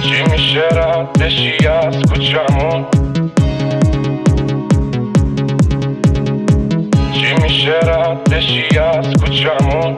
چی میشه ردشی از کوچمون؟ چی میشه ردشی از کوچمون؟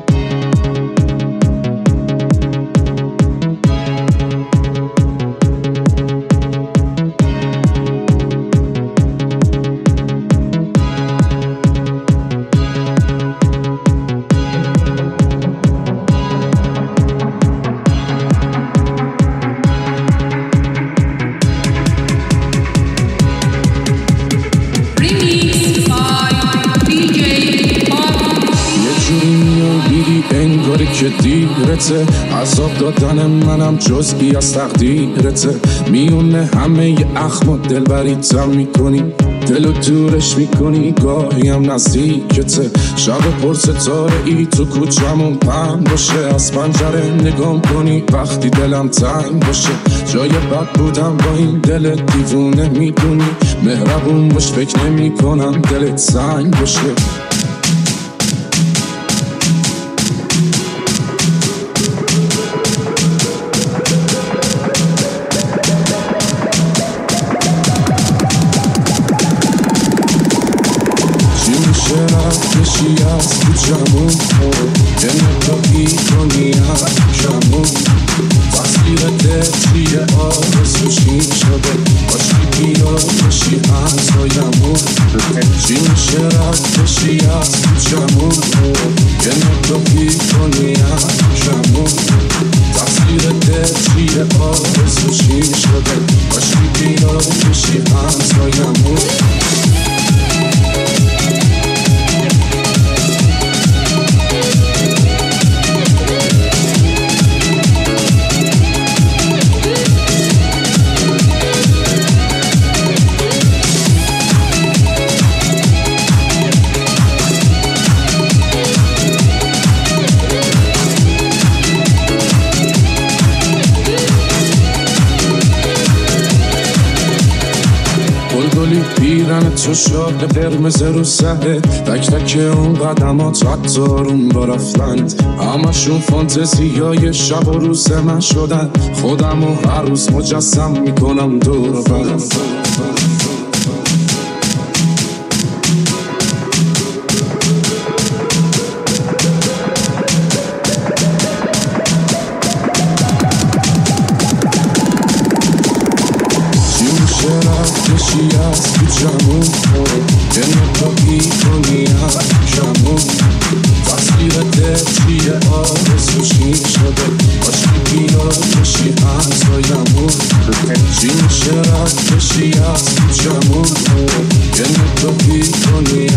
که دیرته عذاب دادن منم جزئی از تقدیرته میونه همه ی اخم و دلبریتم میکنی دلو دورش میکنی گاهی هم نزدیکته شب پر ستاره ای تو کوچمون پهن باشه از پنجره نگام کنی وقتی دلم تنگ باشه جای بد بودم با این دل دیوونه میدونی مهربون باش فکر نمی کنم دلت سنگ باشه کشی از کوچمون یه نگاهی کنی از کوچمون تصویر دلچیه آرزوشی شده باشی بیا کشی از هایمون چی میشه رد کشی از کوچمون یه نگاهی کنی از کوچمون تصویر دلچیه آرزوشی شده باشی بیا کشی از هایمون پیرن تو شاق قرمز رو سهه تک تک اون قدمات عطارون با رفتند همشون فانتزیای شب و روز من شدن خودم و هر روز مجسم میکنم دور و برم کشی از کوچمون یه نگاهی کنی از کوچمون تصویر دلچیه آرزوشی شده باشی بیا کشی از هایمون چی میشه رد کشی از کوچمون یه نگاهی کنی